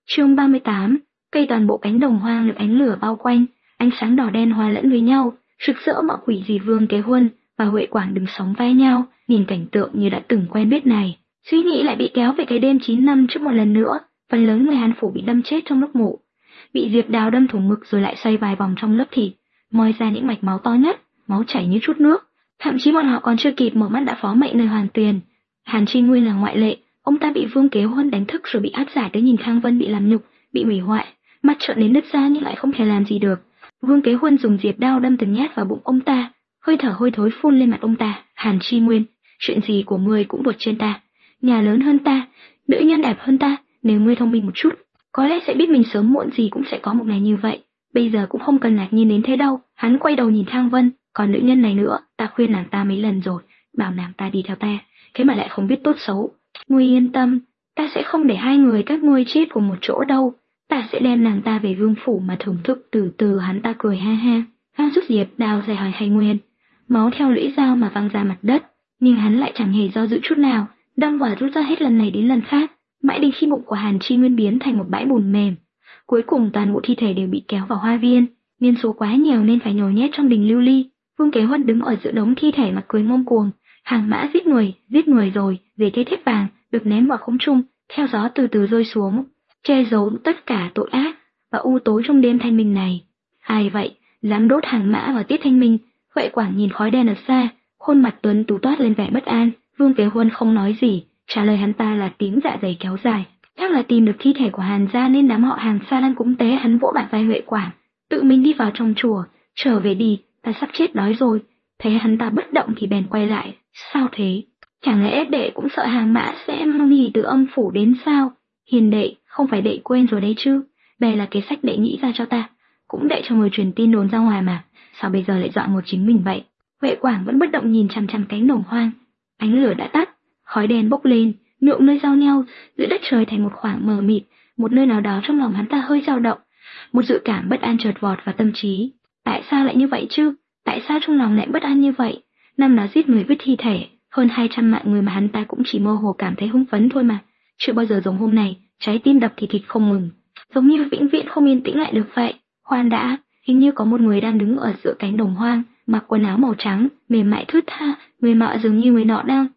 Chương 38, cây toàn bộ cánh đồng hoang được ánh lửa bao quanh, ánh sáng đỏ đen hòa lẫn với nhau, rực rỡ mọi quỷ gì Vương Kế Huân và Huệ Quảng đứng sóng vai nhau, nhìn cảnh tượng như đã từng quen biết này. Suy nghĩ lại bị kéo về cái đêm 9 năm trước một lần nữa, phần lớn người Hàn Phủ bị đâm chết trong lúc ngủ. Bị Diệp Đào đâm thủng ngực rồi lại xoay vài vòng trong lớp thịt, moi ra những mạch máu to nhất, máu chảy như chút nước. Thậm chí bọn họ còn chưa kịp mở mắt đã phó mệnh nơi hoàn tiền. Hàn Trinh Nguyên là ngoại lệ, ông ta bị Vương Kế Huân đánh thức rồi bị áp giải tới nhìn Khang Vân bị làm nhục, bị hủy hoại, mắt trợn đến nứt ra nhưng lại không thể làm gì được. Vương Kế Huân dùng diệp đao đâm từng nhát vào bụng ông ta, hơi thở hôi thối phun lên mặt ông ta. Hàn Chi Nguyên, chuyện gì của ngươi cũng vượt trên ta, nhà lớn hơn ta, nữ nhân đẹp hơn ta, nếu ngươi thông minh một chút, có lẽ sẽ biết mình sớm muộn gì cũng sẽ có một ngày như vậy. Bây giờ cũng không cần ngạc nhiên đến thế đâu. Hắn quay đầu nhìn Khang Vân, còn nữ nhân này nữa, ta khuyên nàng ta mấy lần rồi, bảo nàng ta đi theo ta, thế mà lại không biết tốt xấu. Ngươi yên tâm, ta sẽ không để hai người các ngươi chết cùng một chỗ đâu, ta sẽ đem nàng ta về vương phủ mà thưởng thức từ từ. Hắn ta cười ha ha, hắn rút diệp đao dài hỏi Hành Nguyên, máu theo lưỡi dao mà văng ra mặt đất, nhưng hắn lại chẳng hề do dự chút nào, đâm và rút ra hết lần này đến lần khác, mãi đến khi bụng của Hàn Chi Nguyên biến thành một bãi bùn mềm. Cuối cùng toàn bộ thi thể đều bị kéo vào hoa viên, nhân số quá nhiều nên phải nhồi nhét trong đình lưu ly. Vương Kế Huân đứng ở giữa đống thi thể mặt cười ngông cuồng, hàng mã giết người rồi, về cây thép vàng được ném vào không trung, theo gió từ từ rơi xuống, che giấu tất cả tội ác và u tối trong đêm thanh minh này. Ai vậy, dám đốt hàng mã vào tiết thanh minh? Huệ Quảng nhìn khói đen ở xa, khuôn mặt tuấn tú toát lên vẻ bất an. Vương Kế Huân không nói gì, trả lời hắn ta là tiếng dạ dày kéo dài. Chắc là tìm được thi thể của Hàn gia nên đám họ Hàn xa lăn cúng tế. Hắn vỗ bả vai Huệ Quảng, tự mình đi vào trong chùa. Trở về đi, ta sắp chết đói rồi. Thấy hắn ta bất động thì bèn quay lại. Sao thế? Chẳng lẽ đệ cũng sợ hàng mã sẽ mang đi từ âm phủ đến sao? Hiền đệ, không phải đệ quên rồi đấy chứ? Bè là kế sách đệ nghĩ ra cho ta, cũng đệ cho người truyền tin đồn ra ngoài mà. Sao bây giờ lại dọa ngược chính mình vậy? Huệ Quảng vẫn bất động nhìn chằm chằm cánh đồng hoang. Ánh lửa đã tắt, khói đen bốc lên, nhuộm nơi giao nhau, giữa đất trời thành một khoảng mờ mịt. Một nơi nào đó trong lòng hắn ta hơi dao động, một dự cảm bất an chợt vọt vào tâm trí. Tại sao lại như vậy chứ? Tại sao trong lòng lại bất an như vậy? Năm đó giết người vứt thi thể, hơn 200 mạng người mà hắn ta cũng chỉ mơ hồ cảm thấy hưng phấn thôi mà. Chưa bao giờ giống hôm nay, trái tim đập thì thịt không ngừng, giống như vĩnh viễn không yên tĩnh lại được vậy. Khoan đã, hình như có một người đang đứng ở giữa cánh đồng hoang, mặc quần áo màu trắng, mềm mại thướt tha. Người nọ dường như người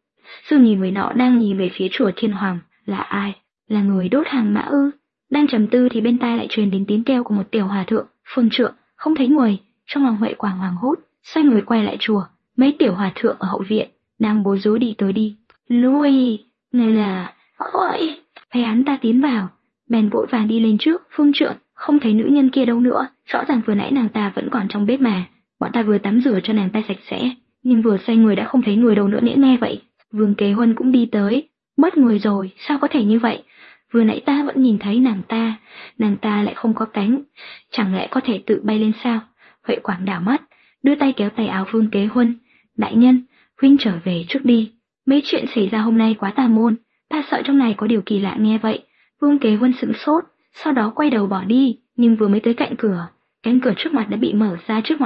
nọ đang nhìn về phía chùa Thiên Hoàng. Là ai? Là người đốt hàng mã ư? Đang trầm tư thì bên tai lại truyền đến tiếng kêu của một tiểu hòa thượng. Phương trượng, không thấy người. Trong lòng Huệ Quảng hoảng hốt, xoay người quay lại chùa. Mấy tiểu hòa thượng ở hậu viện đang bối rối đi tới đi lui. Người là ôi! Thấy hắn ta tiến vào, bèn vội vàng đi lên trước. Phương trượng, không thấy nữ nhân kia đâu nữa, rõ ràng vừa nãy nàng ta vẫn còn trong bếp mà. Bọn ta vừa tắm rửa cho nàng ta sạch sẽ, nhưng vừa xoay người đã không thấy người đâu nữa. Nghe vậy, Vương Kế Huân cũng đi tới. Mất người rồi, sao có thể như vậy? Vừa nãy ta vẫn nhìn thấy nàng ta lại không có cánh, chẳng lẽ có thể tự bay lên sao? Huệ Quảng đảo mắt, đưa tay kéo tay áo Vương Kế Huân. Đại nhân, huynh trở về trước đi, mấy chuyện xảy ra hôm nay quá tà môn, ta sợ trong này có điều kỳ lạ. Nghe vậy, Vương Kế Huân sững sốt, sau đó quay đầu bỏ đi, nhưng vừa mới tới cạnh cửa, cánh cửa trước mặt đã bị mở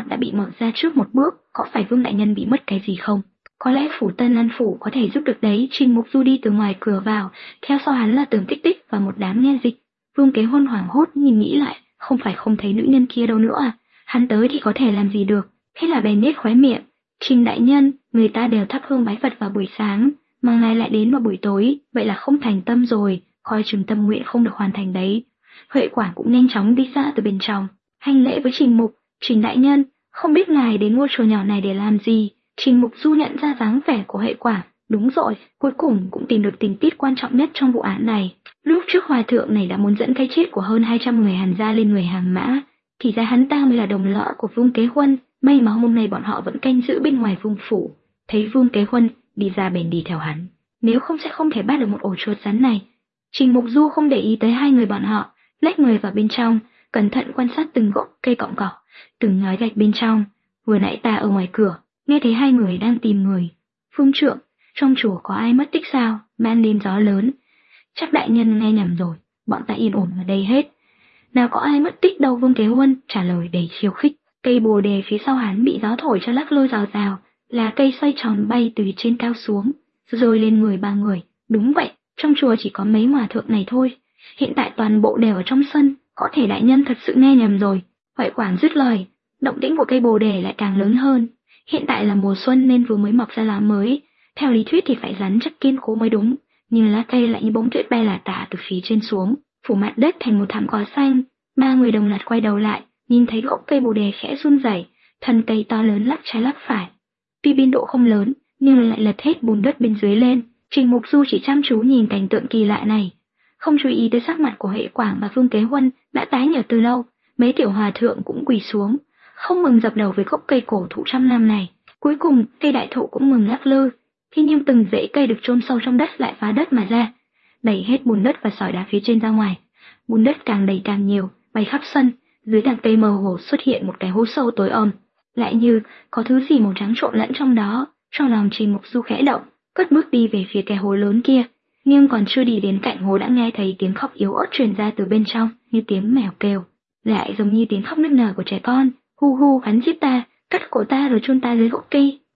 ra trước một bước. Có phải Vương đại nhân bị mất cái gì không? Có lẽ phủ Tân Lan phủ có thể giúp được đấy. Trình Mục Du đi từ ngoài cửa vào, theo sau hắn là Tưởng Tích Tích và một đám nghe dịch. Vương Kế Huân hoảng hốt nhìn nghĩ lại, không phải không thấy nữ nhân kia đâu nữa à? Hắn tới thì có thể làm gì được? Thế là bèn nhếch khóe miệng. Trình đại nhân, người ta đều thắp hương bái Phật vào buổi sáng, mà ngài lại đến vào buổi tối, vậy là không thành tâm rồi, coi chừng tâm nguyện không được hoàn thành đấy. Huệ Quảng cũng nhanh chóng đi ra từ bên trong, hành lễ với Trình Mục. Trình đại nhân, không biết ngài đến ngôi chùa nhỏ này để làm gì? Trình Mục Du nhận ra dáng vẻ của Huệ Quảng. Đúng rồi, cuối cùng cũng tìm được tình tiết quan trọng nhất trong vụ án này. Lúc trước hòa thượng này đã muốn dẫn cái chết của hơn 200 người Hàn gia lên người hàng mã, thì ra hắn ta mới là đồng lõa của Vương Kế Huân. May mà hôm nay bọn họ vẫn canh giữ bên ngoài vương phủ. Thấy Vương Kế Huân đi ra bèn đi theo hắn, nếu không sẽ không thể bắt được một ổ chuột rắn này. Trình Mục Du không để ý tới hai người bọn họ, lách người vào bên trong, cẩn thận quan sát từng gốc cây cọng cỏ, từng ngói gạch bên trong. Vừa nãy ta ở ngoài cửa, nghe thấy hai người đang tìm người. Phương trượng, trong chùa có ai mất tích sao? Ban đêm gió lớn. Chắc đại nhân nghe nhầm rồi, bọn ta yên ổn ở đây hết. Nào có ai mất tích đâu. Vương Kế Huân trả lời đầy khiêu khích. Cây bồ đề phía sau hắn bị gió thổi cho lắc lư rào rào, lá cây xoay tròn bay từ trên cao xuống, rồi lên người ba người. Đúng vậy, trong chùa chỉ có mấy hòa thượng này thôi. Hiện tại toàn bộ đều ở trong sân, có thể đại nhân thật sự nghe nhầm rồi. Huệ Quảng dứt lời, động tĩnh của cây bồ đề lại càng lớn hơn. Hiện tại là mùa xuân nên vừa mới mọc ra lá mới, theo lý thuyết thì phải rắn chắc kiên cố mới đúng, nhưng lá cây lại như bông tuyết bay lả tả từ phía trên xuống, phủ mặt đất thành một thảm cỏ xanh. Ba người đồng loạt quay đầu lại, nhìn thấy gốc cây bồ đề khẽ run rẩy, thân cây to lớn lắc trái lắc phải. Tuy biên độ không lớn, nhưng lại lật hết bùn đất bên dưới lên. Trình Mục Du chỉ chăm chú nhìn cảnh tượng kỳ lạ này, không chú ý tới sắc mặt của Huệ Quảng và Phương Kế Huân đã tái nhợt từ lâu. Mấy tiểu hòa thượng cũng quỳ xuống, không mừng dập đầu với gốc cây cổ thụ trăm năm này. Cuối cùng, cây đại thụ cũng ngừng lắc lư, thế nhưng từng rễ cây được chôn sâu trong đất lại phá đất mà ra, đẩy hết bùn đất và sỏi đá phía trên ra ngoài. Bùn đất càng đầy càng nhiều, bay khắp sân. Dưới tàng cây mơ hồ xuất hiện một cái hố sâu tối om, lại như có thứ gì màu trắng trộn lẫn trong đó. Trong lòng Trình Mục Du khẽ động, cất bước đi về phía cái hố lớn kia. Nhưng còn chưa đi đến cạnh hố đã nghe thấy tiếng khóc yếu ớt truyền ra từ bên trong, như tiếng mèo kêu, lại giống như tiếng khóc nức nở của trẻ con. Hu hu, hắn giết ta, cắt cổ ta rồi chôn ta dưới gốc cây.